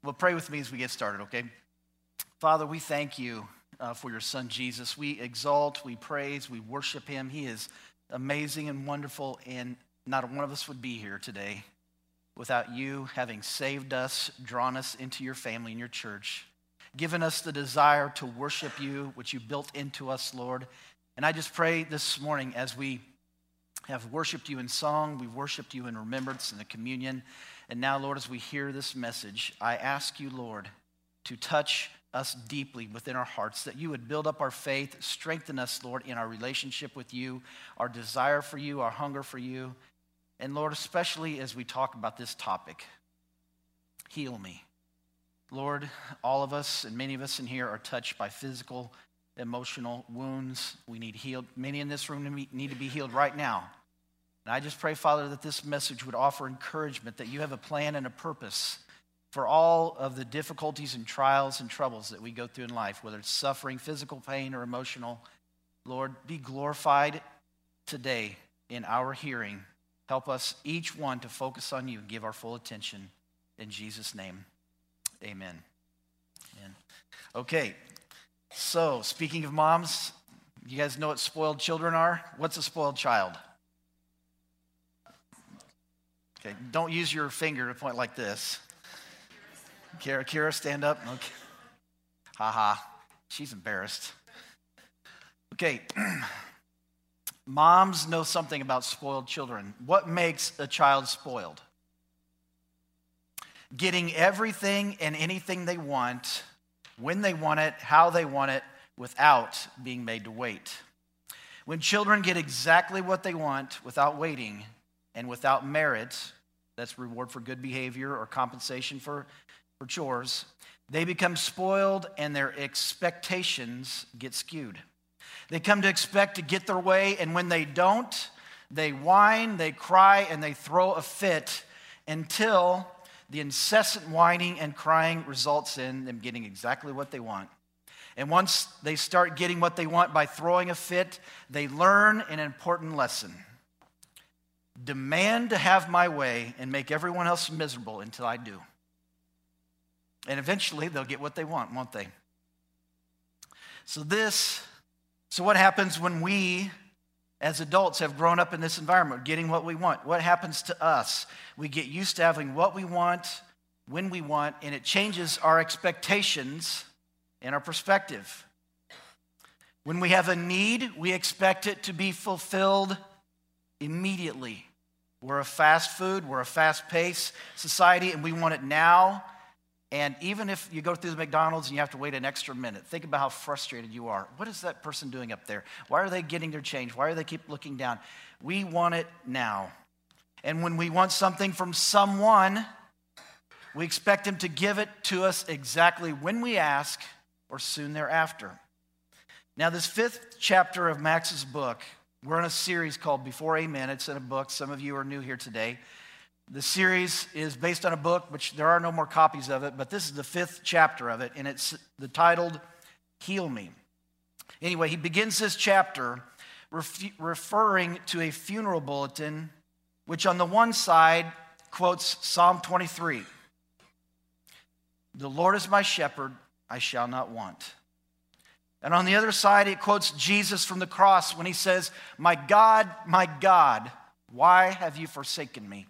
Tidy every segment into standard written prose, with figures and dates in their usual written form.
Well, pray with me as we get started, okay? Father, we thank you for your son, Jesus. We exalt, we praise, we worship him. He is amazing and wonderful, and not one of us would be here today without you having saved us, drawn us into your family and your church, given us the desire to worship you, which you built into us, Lord. And I just pray this morning as we have worshiped you in song, we've worshiped you in remembrance in the communion, and now, Lord, as we hear this message, I ask you, Lord, to touch us deeply within our hearts, that you would build up our faith, strengthen us, Lord, in our relationship with you, our desire for you, our hunger for you. And Lord, especially as we talk about this topic, heal me. Lord, all of us and many of us in here are touched by physical, emotional wounds. We need healed. Many in this room need to be healed right now. And I just pray, Father, that this message would offer encouragement, that you have a plan and a purpose for all of the difficulties and trials and troubles that we go through in life, whether it's suffering, physical pain, or emotional. Lord, be glorified today in our hearing. Help us, each one, to focus on you and give our full attention. In Jesus' name, amen. Amen. Okay, so speaking of moms, you guys know what spoiled children are? What's a spoiled child? Okay, don't use your finger to point like this. Kira, stand up. Okay. Ha. She's embarrassed. Okay. Moms know something about spoiled children. What makes a child spoiled? Getting everything and anything they want, when they want it, how they want it, without being made to wait. When children get exactly what they want without waiting and without merit, that's reward for good behavior or compensation for chores, they become spoiled and their expectations get skewed. They come to expect to get their way, and when they don't, they whine, they cry, and they throw a fit until the incessant whining and crying results in them getting exactly what they want. And once they start getting what they want by throwing a fit, they learn an important lesson. Demand to have my way and make everyone else miserable until I do. And eventually they'll get what they want, won't they? So what happens when we, as adults, have grown up in this environment, getting what we want? What happens to us? We get used to having what we want, when we want, and it changes our expectations and our perspective. When we have a need, we expect it to be fulfilled immediately. We're a fast food, we're a fast-paced society, and we want it now. And even if you go through the McDonald's and you have to wait an extra minute, think about how frustrated you are. What is that person doing up there? Why are they getting their change? Why do they keep looking down? We want it now. And when we want something from someone, we expect them to give it to us exactly when we ask or soon thereafter. Now, this 5th chapter of Max's book, we're in a series called Before Amen. It's in a book. Some of you are new here today. The series is based on a book, which there are no more copies of it, but this is the 5th chapter of it, and it's titled Heal Me. Anyway, he begins this chapter referring to a funeral bulletin, which on the one side quotes Psalm 23. The Lord is my shepherd, I shall not want. And on the other side, it quotes Jesus from the cross when he says, my God, why have you forsaken me?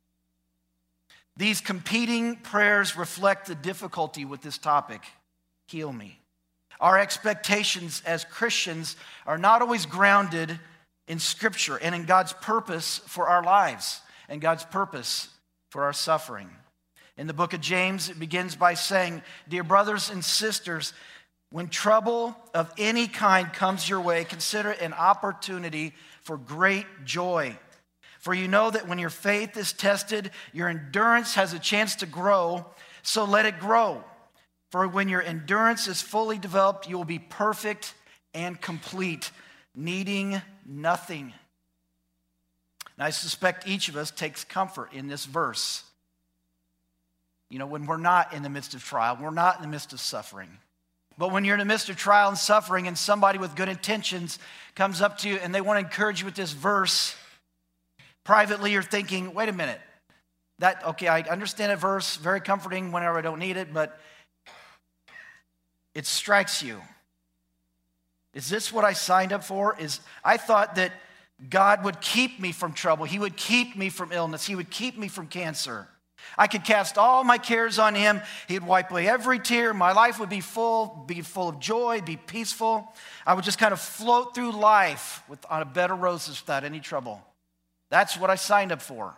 These competing prayers reflect the difficulty with this topic, heal me. Our expectations as Christians are not always grounded in Scripture and in God's purpose for our lives and God's purpose for our suffering. In the book of James, it begins by saying, dear brothers and sisters, when trouble of any kind comes your way, consider it an opportunity for great joy. For you know that when your faith is tested, your endurance has a chance to grow, so let it grow. For when your endurance is fully developed, you will be perfect and complete, needing nothing. And I suspect each of us takes comfort in this verse. You know, when we're not in the midst of trial, we're not in the midst of suffering. But when you're in the midst of trial and suffering and somebody with good intentions comes up to you and they want to encourage you with this verse, privately you're thinking, wait a minute, I understand that verse, very comforting whenever I don't need it, but it strikes you. Is this what I signed up for? I thought that God would keep me from trouble. He would keep me from illness. He would keep me from cancer. I could cast all my cares on him. He'd wipe away every tear. My life would be full of joy, be peaceful. I would just kind of float through life on a bed of roses without any trouble. That's what I signed up for.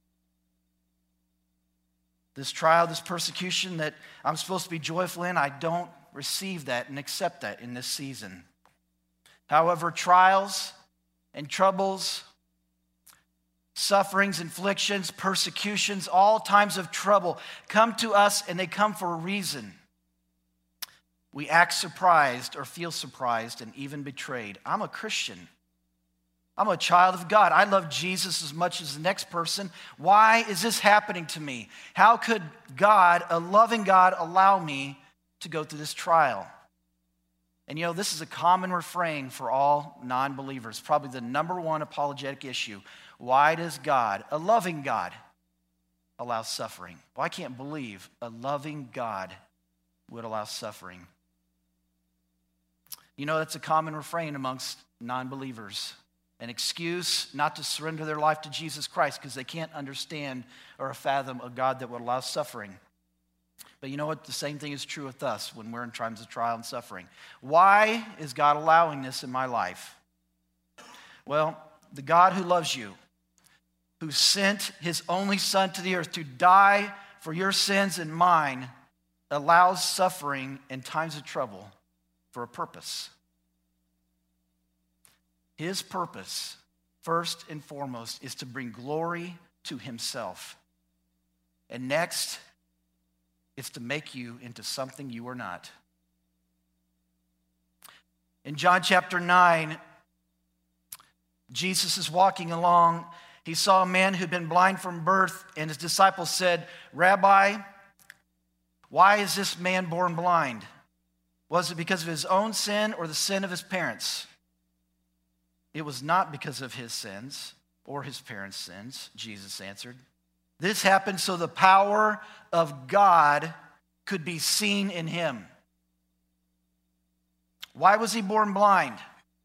This trial, this persecution that I'm supposed to be joyful in, I don't receive that and accept that in this season. However, trials and troubles, sufferings, afflictions, persecutions, all times of trouble come to us, and they come for a reason. We act surprised or feel surprised and even betrayed. I'm a Christian. I'm a child of God. I love Jesus as much as the next person. Why is this happening to me? How could God, a loving God, allow me to go through this trial? And this is a common refrain for all non-believers, probably the number one apologetic issue. Why does God, a loving God, allow suffering? Well, I can't believe a loving God would allow suffering. That's a common refrain amongst non-believers. An excuse not to surrender their life to Jesus Christ because they can't understand or fathom a God that would allow suffering. But you know what? The same thing is true with us when we're in times of trial and suffering. Why is God allowing this in my life? Well, the God who loves you, who sent his only Son to the earth to die for your sins and mine, allows suffering and times of trouble for a purpose. His purpose, first and foremost, is to bring glory to himself. And next, it's to make you into something you are not. In John chapter 9, Jesus is walking along. He saw a man who'd been blind from birth, and his disciples said, "Rabbi, why is this man born blind? Was it because of his own sin or the sin of his parents?" "It was not because of his sins or his parents' sins," Jesus answered. "This happened so the power of God could be seen in him." Why was he born blind?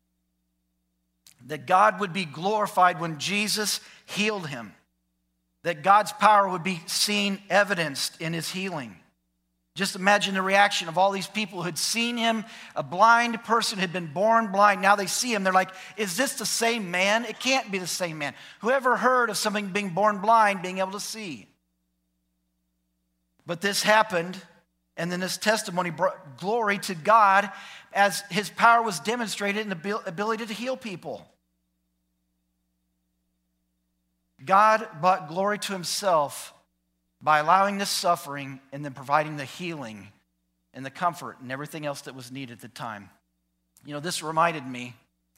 That God would be glorified when Jesus healed him. That God's power would be seen, evidenced in his healing. Just imagine the reaction of all these people who had seen him, a blind person who had been born blind. Now they see him. They're like, is this the same man? It can't be the same man. Whoever heard of somebody being born blind being able to see? But this happened, and then this testimony brought glory to God as his power was demonstrated in the ability to heal people. God brought glory to himself by allowing this suffering and then providing the healing and the comfort and everything else that was needed at the time. This reminded me,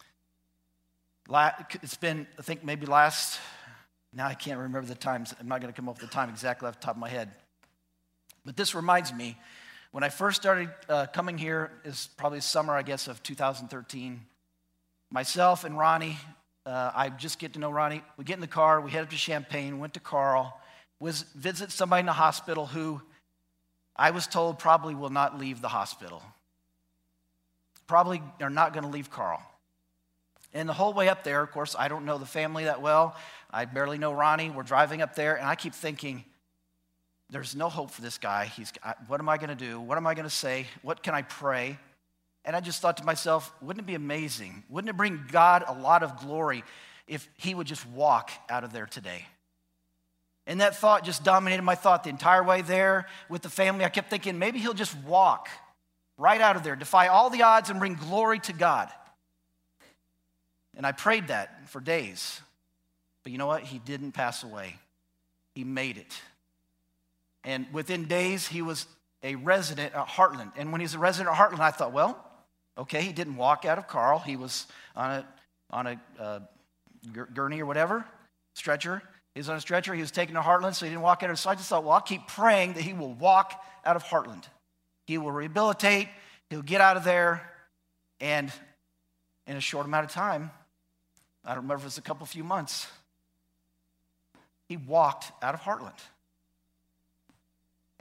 it's been, I think maybe now I can't remember the times. I'm not going to come up with the time exactly off the top of my head. But this reminds me, when I first started coming here, is probably summer, I guess, of 2013. Myself and Ronnie, I just get to know Ronnie. We get in the car, we head up to Champaign, went to Carl, visit somebody in the hospital who I was told probably will not leave the hospital. Probably are not going to leave Carl. And the whole way up there, of course, I don't know the family that well. I barely know Ronnie. We're driving up there, and I keep thinking, there's no hope for this guy. What am I going to do? What am I going to say? What can I pray? And I just thought to myself, wouldn't it be amazing? Wouldn't it bring God a lot of glory if he would just walk out of there today? And that thought just dominated my thought the entire way there with the family. I kept thinking, maybe he'll just walk right out of there, defy all the odds, and bring glory to God. And I prayed that for days. But you know what? He didn't pass away. He made it. And within days, he was a resident at Heartland. And when he was a resident at Heartland, I thought, well, okay, he didn't walk out of Carl. He was on a gurney or whatever, stretcher. He was on a stretcher. He was taken to Heartland, so he didn't walk out of it. So I just thought, well, I'll keep praying that he will walk out of Heartland. He will rehabilitate. He'll get out of there. And in a short amount of time, I don't remember if it was a few months, he walked out of Heartland.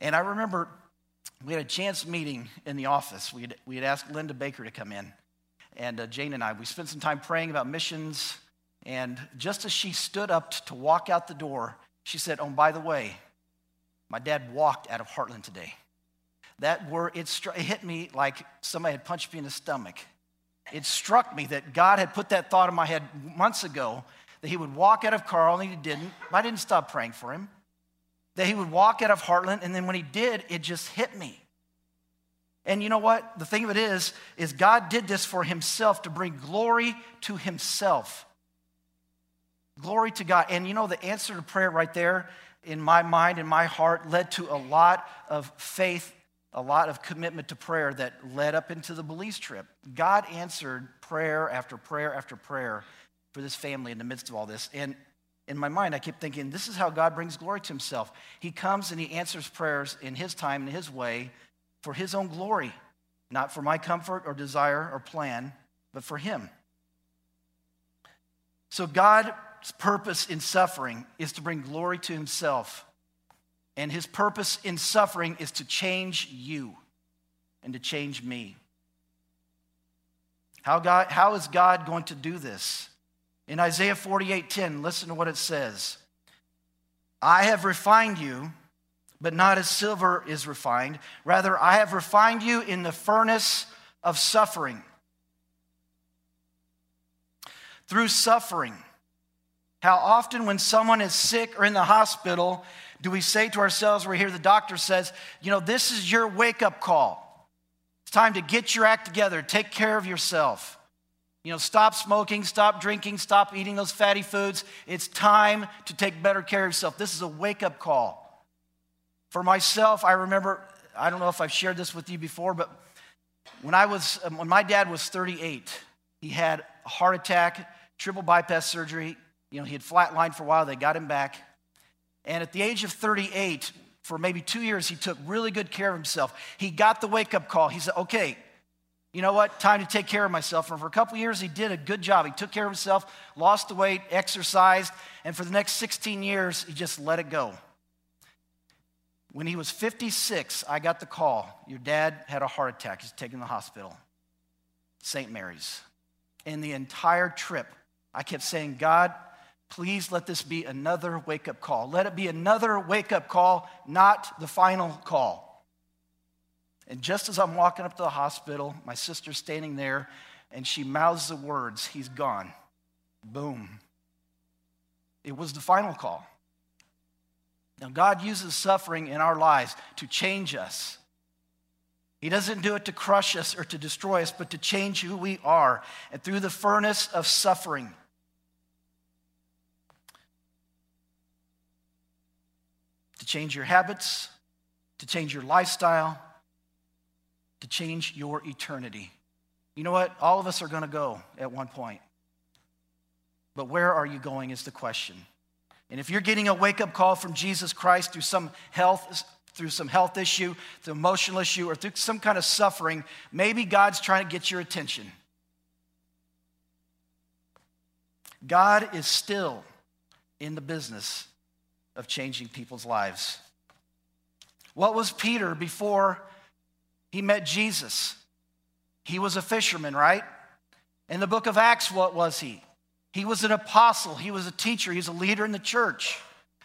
And I remember we had a chance meeting in the office. We had asked Linda Baker to come in. And Jane and I, we spent some time praying about missions. And just as she stood up to walk out the door, she said, "Oh, by the way, my dad walked out of Heartland today." That word, it hit me like somebody had punched me in the stomach. It struck me that God had put that thought in my head months ago, that he would walk out of Carl, and he didn't. I didn't stop praying for him. That he would walk out of Heartland, and then when he did, it just hit me. And you know what? The thing of it is God did this for himself, to bring glory to himself. Glory to God. And you know, the answer to prayer right there, in my mind, in my heart, led to a lot of faith, a lot of commitment to prayer that led up into the Belize trip. God answered prayer after prayer after prayer for this family in the midst of all this. And in my mind, I kept thinking, this is how God brings glory to himself. He comes and he answers prayers in his time, in his way, for his own glory, not for my comfort or desire or plan, but for him. So God's purpose in suffering is to bring glory to himself. And his purpose in suffering is to change you and to change me. How is God going to do this? In Isaiah 48:10, listen to what it says. "I have refined you, but not as silver is refined. Rather, I have refined you in the furnace of suffering." Through suffering. How often when someone is sick or in the hospital, do we say to ourselves, we hear the doctor says, this is your wake-up call. It's time to get your act together, take care of yourself. Stop smoking, stop drinking, stop eating those fatty foods. It's time to take better care of yourself. This is a wake-up call. For myself, I remember, I don't know if I've shared this with you before, but when my dad was 38, he had a heart attack, triple bypass surgery. He had flatlined for a while. They got him back. And at the age of 38, for maybe 2 years, he took really good care of himself. He got the wake-up call. He said, okay, you know what? Time to take care of myself. And for a couple of years, he did a good job. He took care of himself, lost the weight, exercised, and for the next 16 years, he just let it go. When he was 56, I got the call. Your dad had a heart attack. He's taken to the hospital. St. Mary's. And the entire trip, I kept saying, God, please let this be another wake-up call. Let it be another wake-up call, not the final call. And just as I'm walking up to the hospital, my sister's standing there, and she mouths the words, "He's gone." Boom. It was the final call. Now, God uses suffering in our lives to change us. He doesn't do it to crush us or to destroy us, but to change who we are. And through the furnace of suffering, to change your habits, to change your lifestyle, to change your eternity. You know what? All of us are going to go at one point. But where are you going is the question. And if you're getting a wake-up call from Jesus Christ through some health issue, through emotional issue, or through some kind of suffering, maybe God's trying to get your attention. God is still in the business of changing people's lives. What was Peter before he met Jesus? He was a fisherman, right? In the book of Acts, what was he? He was an apostle. He was a teacher. He was a leader in the church.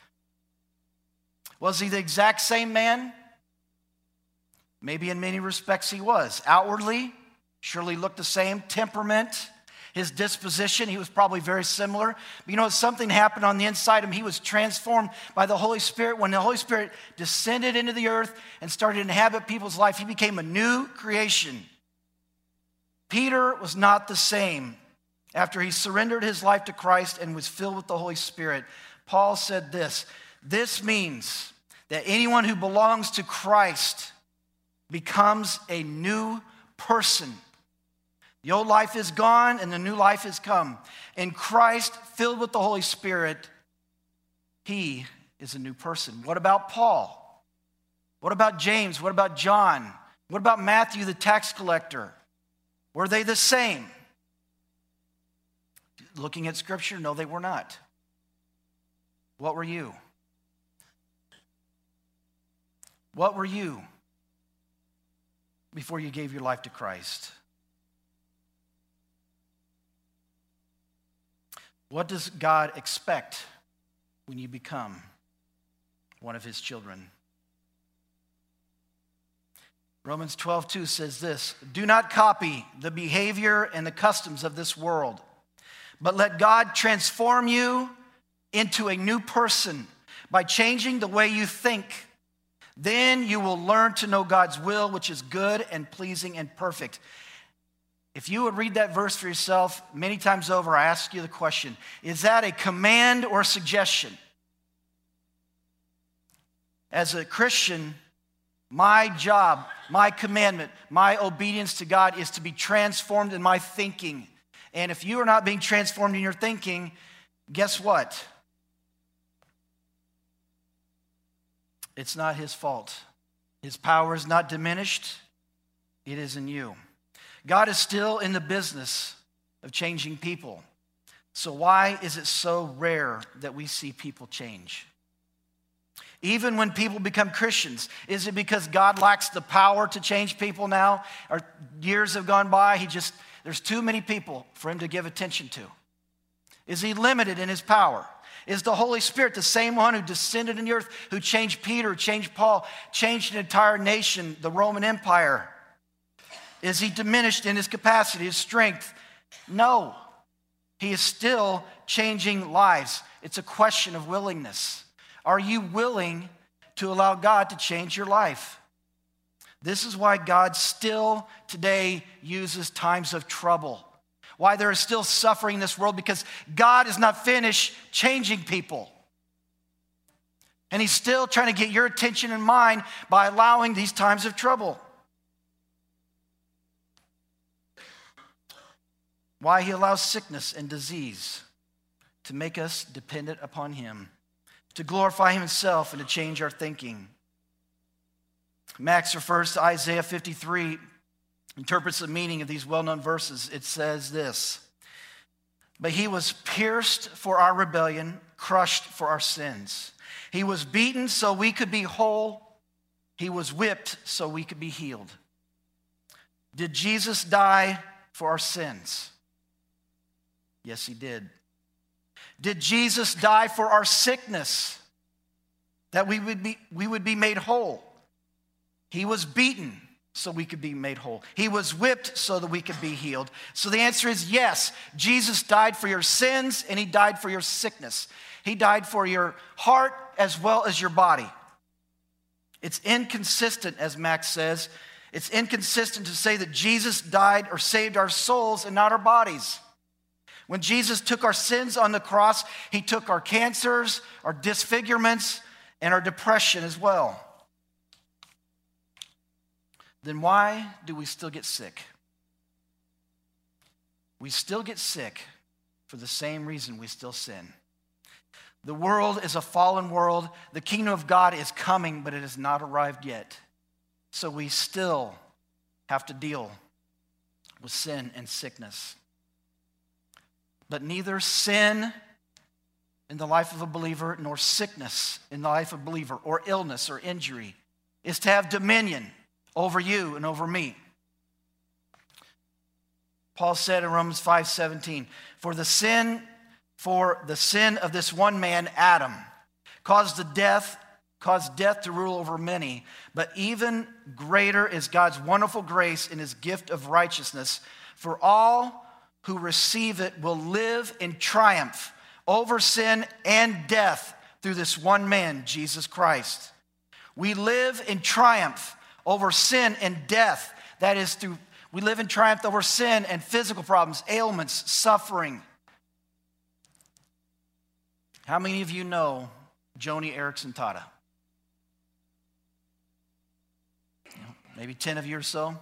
Was he the exact same man? Maybe in many respects he was. Outwardly, surely looked the same. Temperament, his disposition, he was probably very similar. But something happened on the inside of him. He was transformed by the Holy Spirit. When the Holy Spirit descended into the earth and started to inhabit people's life, he became a new creation. Peter was not the same after he surrendered his life to Christ and was filled with the Holy Spirit. Paul said this: "This means that anyone who belongs to Christ becomes a new person. The old life is gone and the new life has come. In Christ, filled with the Holy Spirit, he is a new person." What about Paul? What about James? What about John? What about Matthew, the tax collector? Were they the same? Looking at Scripture, no, they were not. What were you? What were you before you gave your life to Christ? What does God expect when you become one of his children? Romans 12:2 says this, "Do not copy the behavior and the customs of this world, but let God transform you into a new person by changing the way you think. Then you will learn to know God's will, which is good and pleasing and perfect." If you would read that verse for yourself many times over, I ask you the question, is that a command or a suggestion? As a Christian, my job, my commandment, my obedience to God is to be transformed in my thinking. And if you are not being transformed in your thinking, guess what? It's not his fault. His power is not diminished. It is in you. God is still in the business of changing people. So why is it so rare that we see people change? Even when people become Christians, is it because God lacks the power to change people now? Or years have gone by, there's too many people for him to give attention to? Is he limited in his power? Is the Holy Spirit the same one who descended in the earth, who changed Peter, changed Paul, changed an entire nation, the Roman Empire? Is he diminished in his capacity, his strength? No. He is still changing lives. It's a question of willingness. Are you willing to allow God to change your life? This is why God still today uses times of trouble. Why there is still suffering in this world, because God is not finished changing people. And he's still trying to get your attention and mine by allowing these times of trouble. Why he allows sickness and disease to make us dependent upon him, to glorify himself and to change our thinking. Max refers to Isaiah 53, interprets the meaning of these well-known verses. It says this, "But he was pierced for our rebellion, crushed for our sins. He was beaten so we could be whole. He was whipped so we could be healed." Did Jesus die for our sins? Yes, he did. Did Jesus die for our sickness, that we would be made whole? He was beaten so we could be made whole. He was whipped so that we could be healed. So the answer is yes. Jesus died for your sins and he died for your sickness. He died for your heart as well as your body. It's inconsistent, as Max says. It's inconsistent to say that Jesus died or saved our souls and not our bodies. When Jesus took our sins on the cross, he took our cancers, our disfigurements, and our depression as well. Then why do we still get sick? We still get sick for the same reason we still sin. The world is a fallen world. The kingdom of God is coming, but it has not arrived yet. So we still have to deal with sin and sickness. But neither sin in the life of a believer nor sickness in the life of a believer or illness or injury is to have dominion over you and over me. Paul said in Romans 5:17, For the sin of this one man, Adam, caused death to rule over many, but even greater is God's wonderful grace in his gift of righteousness. For all who receive it will live in triumph over sin and death through this one man, Jesus Christ. We live in triumph over sin and death. That is, we live in triumph over sin and physical problems, ailments, suffering. How many of you know Joni Eareckson Tada? Maybe 10 of you or so.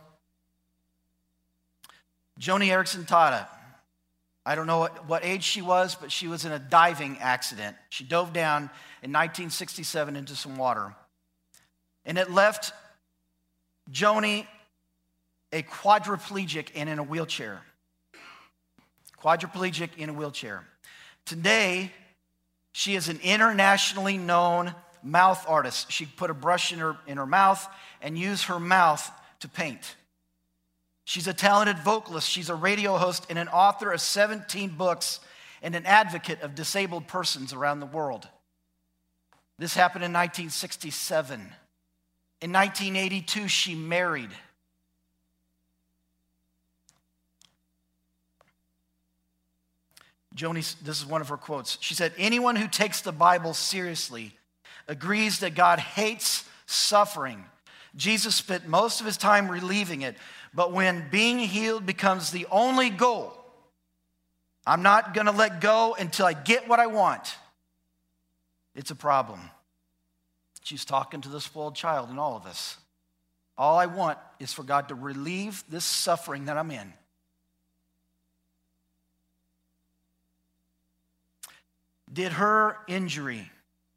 Joni Eareckson Tada. I don't know what age she was, but she was in a diving accident. She dove down in 1967 into some water. And it left Joni a quadriplegic and in a wheelchair. Quadriplegic in a wheelchair. Today, she is an internationally known mouth artist. She'd put a brush in her mouth and use her mouth to paint. She's a talented vocalist. She's a radio host and an author of 17 books and an advocate of disabled persons around the world. This happened in 1967. In 1982, she married. Joni, this is one of her quotes. She said, "Anyone who takes the Bible seriously agrees that God hates suffering. Jesus spent most of his time relieving it, but when being healed becomes the only goal, I'm not going to let go until I get what I want. It's a problem." She's talking to the spoiled child in all of us. All I want is for God to relieve this suffering that I'm in. Did her injury,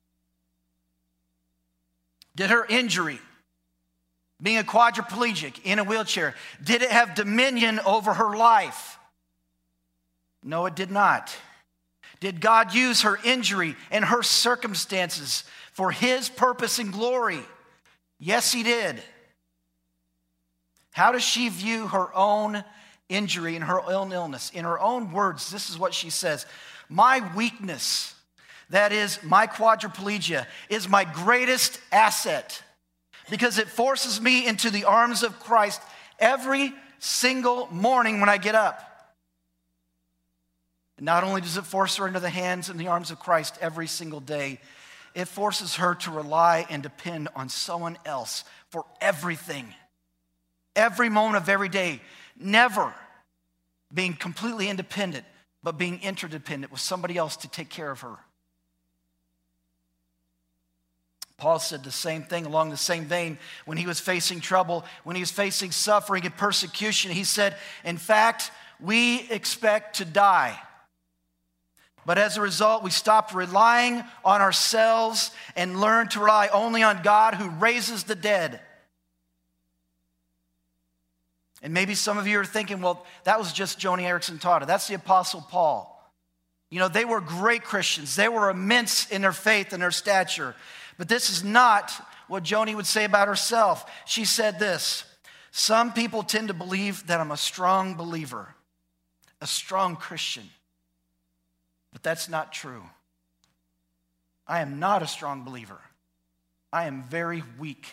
being a quadriplegic in a wheelchair, did it have dominion over her life? No, it did not. Did God use her injury and her circumstances for his purpose and glory? Yes, he did. How does she view her own injury and her own illness? In her own words, this is what she says: "My weakness, that is my quadriplegia, is my greatest asset because it forces me into the arms of Christ every single morning when I get up." And not only does it force her into the hands and the arms of Christ every single day, it forces her to rely and depend on someone else for everything. Every moment of every day, never being completely independent, but being interdependent with somebody else to take care of her. Paul said the same thing along the same vein when he was facing trouble, when he was facing suffering and persecution. He said, "In fact, we expect to die. But as a result, we stopped relying on ourselves and learned to rely only on God who raises the dead." And maybe some of you are thinking, well, that was just Joni Eareckson Tada. That's the Apostle Paul. You know, they were great Christians. They were immense in their faith and their stature. But this is not what Joni would say about herself. She said this: "Some people tend to believe that I'm a strong believer, a strong Christian. But that's not true. I am not a strong believer. I am very weak."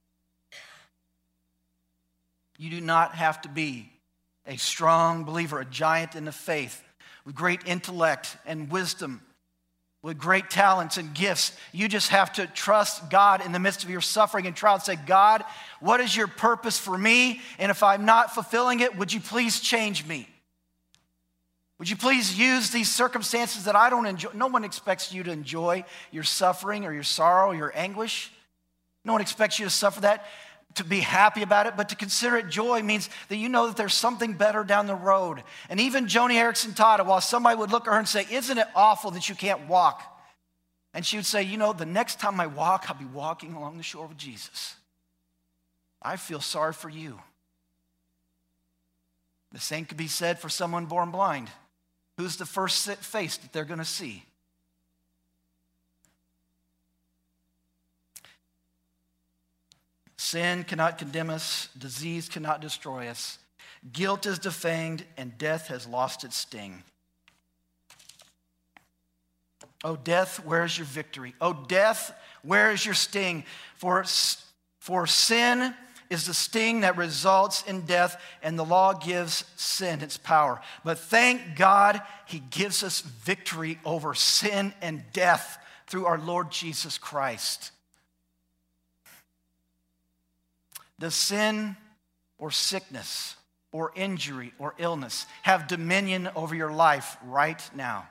You do not have to be a strong believer, a giant in the faith, with great intellect and wisdom, with great talents and gifts. You just have to trust God in the midst of your suffering and trial and say, "God, what is your purpose for me? And if I'm not fulfilling it, would you please change me? Would you please use these circumstances that I don't enjoy?" No one expects you to enjoy your suffering or your sorrow or your anguish. No one expects you to suffer that, to be happy about it, but to consider it joy means that you know that there's something better down the road. And even Joni Eareckson Tada, while somebody would look at her and say, "Isn't it awful that you can't walk?" And she would say, "You know, the next time I walk, I'll be walking along the shore with Jesus. I feel sorry for you." The same could be said for someone born blind. Who's the first face that they're going to see? Sin cannot condemn us. Disease cannot destroy us. Guilt is defanged, and death has lost its sting. Oh, death, where is your victory? Oh, death, where is your sting? For sin is the sting that results in death, and the law gives sin its power. But thank God, he gives us victory over sin and death through our Lord Jesus Christ. Does sin or sickness or injury or illness have dominion over your life right now?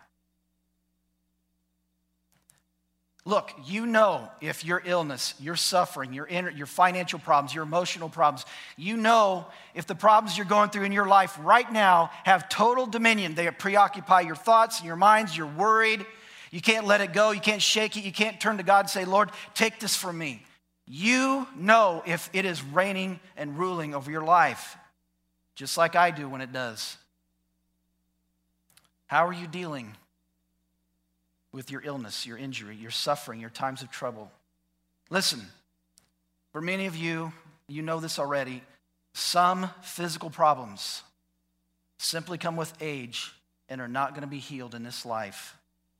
Look, you know if your illness, your suffering, your financial problems, your emotional problems, you know if the problems you're going through in your life right now have total dominion. They preoccupy your thoughts and your minds. You're worried. You can't let it go. You can't shake it. You can't turn to God and say, "Lord, take this from me." You know if it is reigning and ruling over your life, just like I do when it does. How are you dealing with your illness, your injury, your suffering, your times of trouble? Listen, for many of you, you know this already, some physical problems simply come with age and are not going to be healed in this life.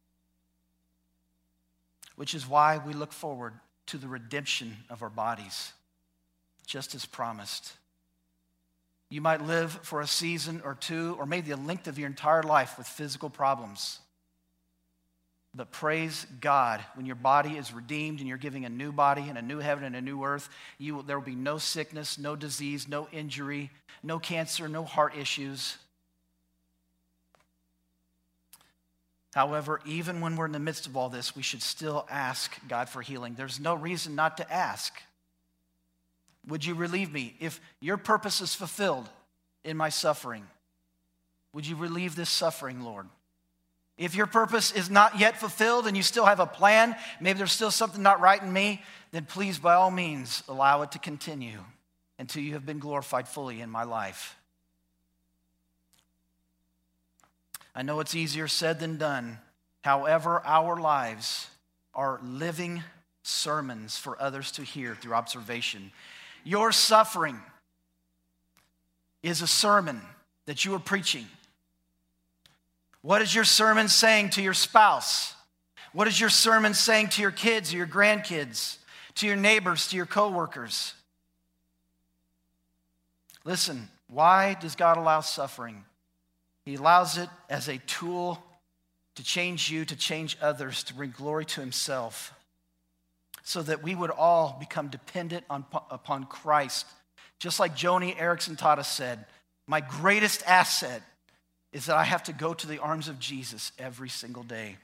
Which is why we look forward to the redemption of our bodies, just as promised. You might live for a season or two, or maybe the length of your entire life with physical problems. But praise God, when your body is redeemed and you're giving a new body and a new heaven and a new earth, there will be no sickness, no disease, no injury, no cancer, no heart issues. However, even when we're in the midst of all this, we should still ask God for healing. There's no reason not to ask. Would you relieve me? If your purpose is fulfilled in my suffering, would you relieve this suffering, Lord? If your purpose is not yet fulfilled and you still have a plan, maybe there's still something not right in me, then please, by all means, allow it to continue until you have been glorified fully in my life. I know it's easier said than done. However, our lives are living sermons for others to hear through observation. Your suffering is a sermon that you are preaching. What is your sermon saying to your spouse? What is your sermon saying to your kids or your grandkids, to your neighbors, to your coworkers? Listen, why does God allow suffering? He allows it as a tool to change you, to change others, to bring glory to himself, so that we would all become dependent upon Christ. Just like Joni Eareckson Tada said, my greatest asset is that I have to go to the arms of Jesus every single day.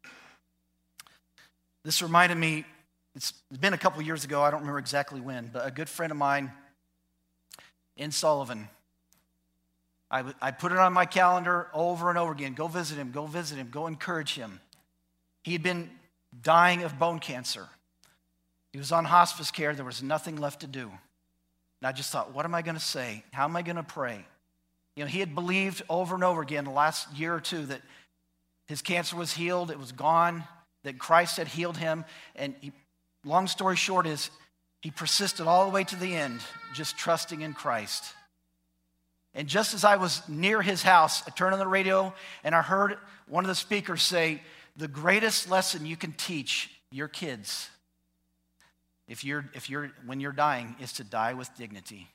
This reminded me, it's been a couple years ago, I don't remember exactly when, but a good friend of mine in Sullivan, I put it on my calendar over and over again. Go visit him, go encourage him. He had been dying of bone cancer. He was on hospice care. There was nothing left to do. And I just thought, what am I going to say? How am I going to pray? You know, he had believed over and over again the last year or two that his cancer was healed, it was gone, that Christ had healed him. And long story short is, he persisted all the way to the end, just trusting in Christ. And just as I was near his house, I turned on the radio and I heard one of the speakers say, the greatest lesson you can teach your kids when you're dying is to die with dignity.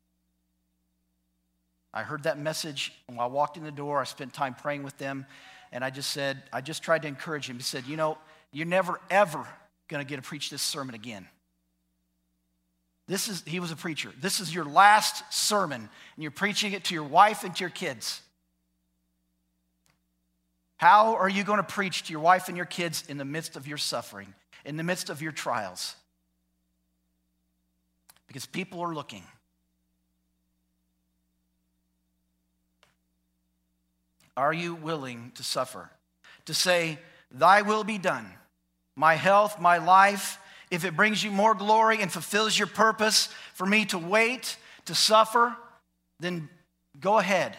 I heard that message, and while I walked in the door, I spent time praying with them, and I just tried to encourage him. He said, you know, you're never, ever going to get to preach this sermon again. He was a preacher. This is your last sermon, and you're preaching it to your wife and to your kids. How are you going to preach to your wife and your kids in the midst of your suffering, in the midst of your trials? Because people are looking. Are you willing to suffer? To say, thy will be done. My health, my life, if it brings you more glory and fulfills your purpose for me to wait, to suffer, then go ahead.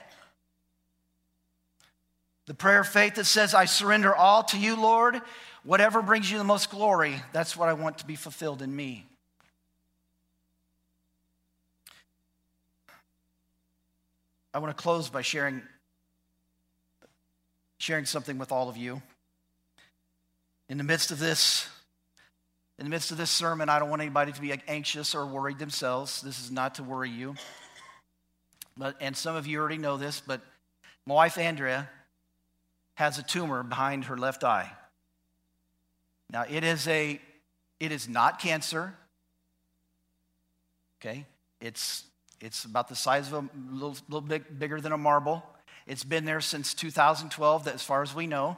The prayer of faith that says, I surrender all to you, Lord. Whatever brings you the most glory, that's what I want to be fulfilled in me. I want to close by sharing something with all of you. In the midst of this sermon, I don't want anybody to be anxious or worried themselves. This is not to worry you. And some of you already know this, but my wife, Andrea, has a tumor behind her left eye. Now, it is not cancer. Okay? It's about the size of a little bit bigger than a marble. It's been there since 2012, as far as we know.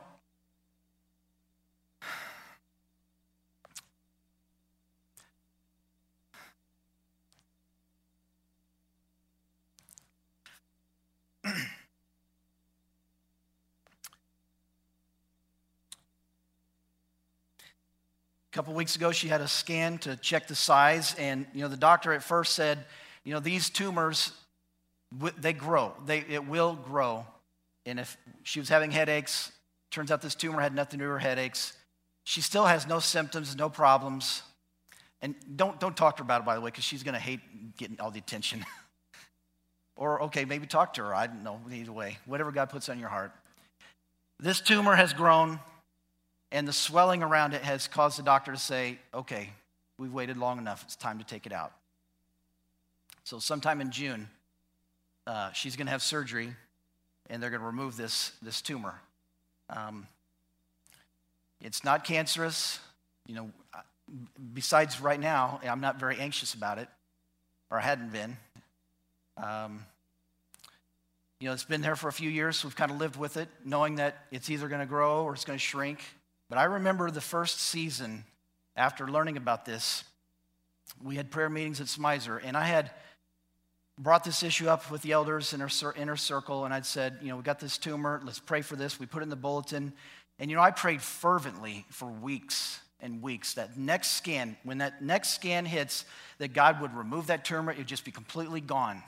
A couple weeks ago, she had a scan to check the size, and the doctor at first said, these tumors, they grow. It will grow. And if she was having headaches, turns out this tumor had nothing to do with her headaches. She still has no symptoms, no problems. And don't talk to her about it, by the way, because she's going to hate getting all the attention. Or, okay, maybe talk to her. I don't know, either way. Whatever God puts on your heart. This tumor has grown, and the swelling around it has caused the doctor to say, okay, we've waited long enough. It's time to take it out. So sometime in June, she's going to have surgery, and they're going to remove this tumor. It's not cancerous. Besides right now, I'm not very anxious about it, or I hadn't been. It's been there for a few years, so we've kind of lived with it, knowing that it's either going to grow or it's going to shrink. But I remember the first season after learning about this, we had prayer meetings at Smizer, and I had brought this issue up with the elders in our inner circle, and I'd said, we got this tumor, let's pray for this. We put it in the bulletin, and I prayed fervently for weeks and weeks. That next scan, when that next scan hits, that God would remove that tumor, it would just be completely gone.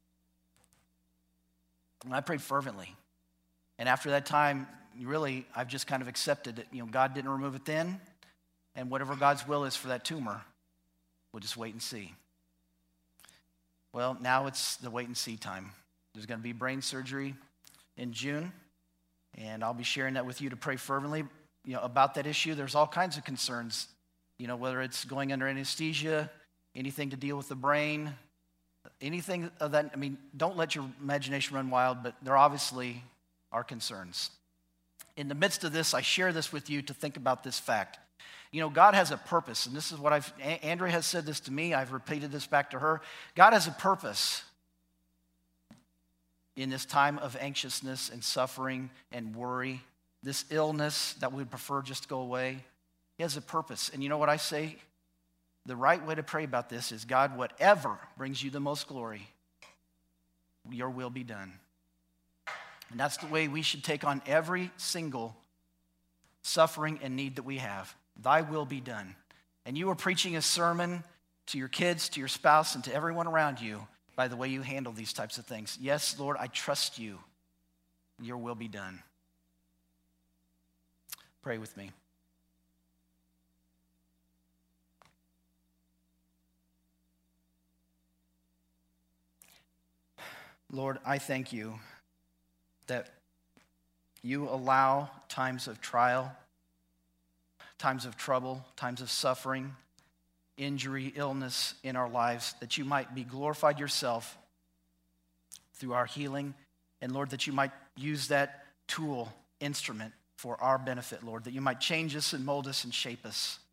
And I prayed fervently. And after that time, really, I've just kind of accepted that, God didn't remove it then, and whatever God's will is for that tumor, we'll just wait and see. Well, now it's the wait and see time. There's going to be brain surgery in June, and I'll be sharing that with you to pray fervently, about that issue. There's all kinds of concerns, whether it's going under anesthesia, anything to deal with the brain, anything of that. Don't let your imagination run wild, but there obviously are concerns. In the midst of this, I share this with you to think about this fact. God has a purpose, and this is what Andrea has said this to me, I've repeated this back to her. God has a purpose in this time of anxiousness and suffering and worry, this illness that we would prefer just to go away. He has a purpose. And you know what I say? The right way to pray about this is, God, whatever brings you the most glory, your will be done. And that's the way we should take on every single suffering and need that we have. Thy will be done. And you are preaching a sermon to your kids, to your spouse, and to everyone around you by the way you handle these types of things. Yes, Lord, I trust you. Your will be done. Pray with me. Lord, I thank you that you allow times of trial, times of trouble, times of suffering, injury, illness in our lives, that you might be glorified yourself through our healing, and Lord, that you might use that tool, instrument, for our benefit, Lord, that you might change us and mold us and shape us.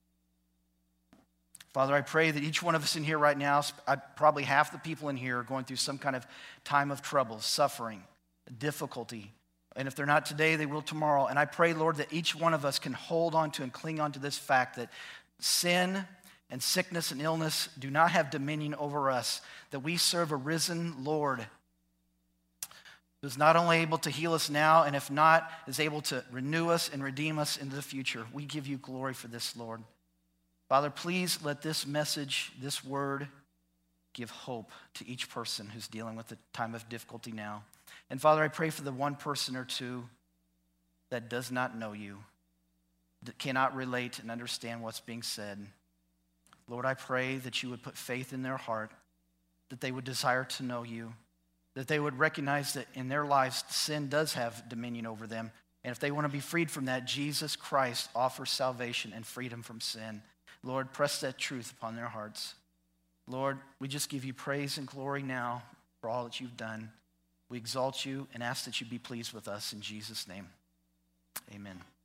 Father, I pray that each one of us in here right now, probably half the people in here are going through some kind of time of trouble, suffering, difficulty. And if they're not today, they will tomorrow. And I pray, Lord, that each one of us can hold on to and cling on to this fact that sin and sickness and illness do not have dominion over us, that we serve a risen Lord who's not only able to heal us now, and if not, is able to renew us and redeem us into the future. We give you glory for this, Lord. Father, please let this message, this word, give hope to each person who's dealing with a time of difficulty now. And Father, I pray for the one person or two that does not know you, that cannot relate and understand what's being said. Lord, I pray that you would put faith in their heart, that they would desire to know you, that they would recognize that in their lives sin does have dominion over them. And if they want to be freed from that, Jesus Christ offers salvation and freedom from sin. Lord, press that truth upon their hearts. Lord, we just give you praise and glory now for all that you've done. We exalt you and ask that you be pleased with us in Jesus' name. Amen.